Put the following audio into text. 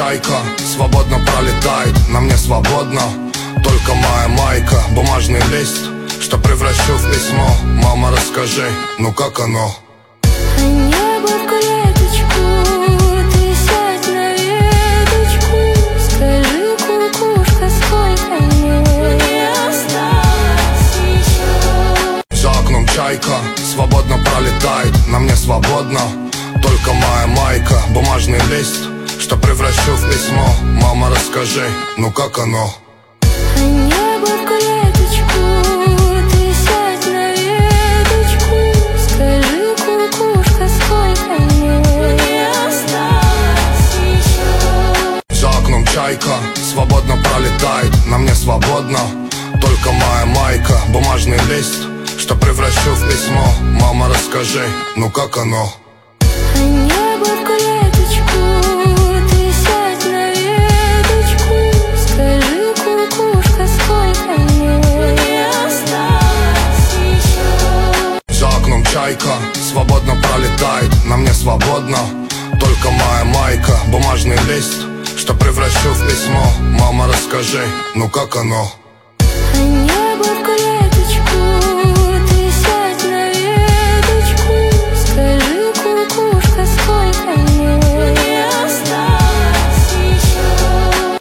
чайка свободно пролетает, на мне свободно только моя майка. Бумажный лист, что превращу в письмо. Мама, расскажи, ну как оно? А небо в клеточку, ты сядь на веточку, скажи, кукушка, сколько мне осталось еще. За окном чайка свободно пролетает, на мне свободно только моя майка. Бумажный лист, что превращу в письмо. Мама, расскажи, ну как оно? А небо в клеточку, ты сядь на веточку, скажи, кукушка, сколько мне осталось еще. За окном чайка свободно пролетает, на мне свободно только моя майка. Бумажный лист, что превращу в письмо. Мама, расскажи, ну как оно? А небо в клеточку, ты сядь на веточку, скажи, кукушка, сколько мне осталось еще. За окном чайка свободно пролетает, на мне свободно только моя майка. Бумажный лист, что превращу в письмо. Мама, расскажи, ну как оно? А небо в клеточку.